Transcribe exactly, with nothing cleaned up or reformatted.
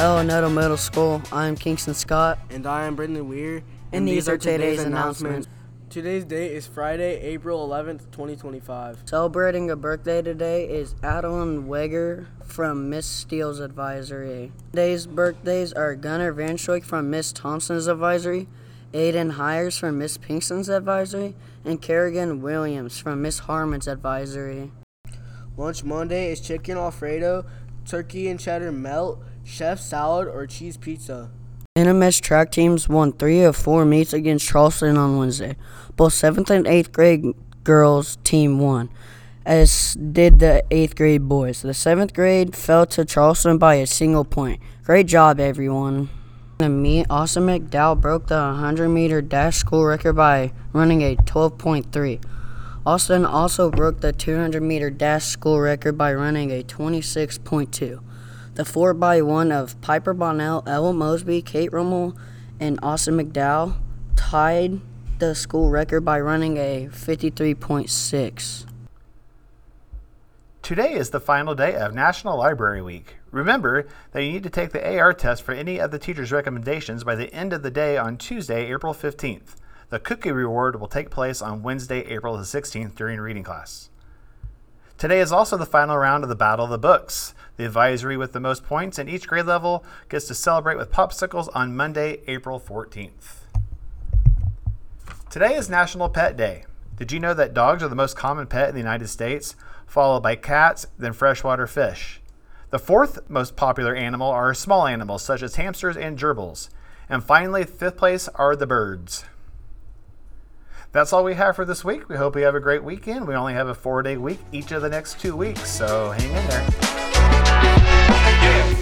Hello, Nettle Middle School. I'm Kingston Scott. And I am Brendan Weir. And, and these, these are today's, today's announcements. Today's date is Friday, April eleventh, twenty twenty-five. Celebrating a birthday today is Adeline Weger from Miss Steele's Advisory. Today's birthdays are Gunnar Van Schoik from Miss Thompson's Advisory, Aiden Hires from Miss Pinkston's Advisory, and Kerrigan Williams from Miss Harmon's Advisory. Lunch Monday is chicken Alfredo, turkey and cheddar melt, chef salad, or cheese pizza. N M S track teams won three of four meets against Charleston on Wednesday. Both seventh and eighth grade girls team won, as did the eighth grade boys. The seventh grade fell to Charleston by a single point. Great job, everyone. In the meet, Austin McDowell broke the one hundred meter dash school record by running a twelve point three. Austin also broke the two hundred meter dash school record by running a twenty-six point two. The four by one of Piper Bonnell, Ella Mosby, Kate Rummel, and Austin McDowell tied the school record by running a fifty-three point six. Today is the final day of National Library Week. Remember that you need to take the A R test for any of the teacher's recommendations by the end of the day on Tuesday, April fifteenth. The cookie reward will take place on Wednesday, April the sixteenth during reading class. Today is also the final round of the Battle of the Books. The advisory with the most points in each grade level gets to celebrate with popsicles on Monday, April fourteenth. Today is National Pet Day. Did you know that dogs are the most common pet in the United States, followed by cats, then freshwater fish? The fourth most popular animal are small animals such as hamsters and gerbils. And finally, fifth place are the birds. That's all we have for this week. We hope you have a great weekend. We only have a four-day week each of the next two weeks, so hang in there. Yeah.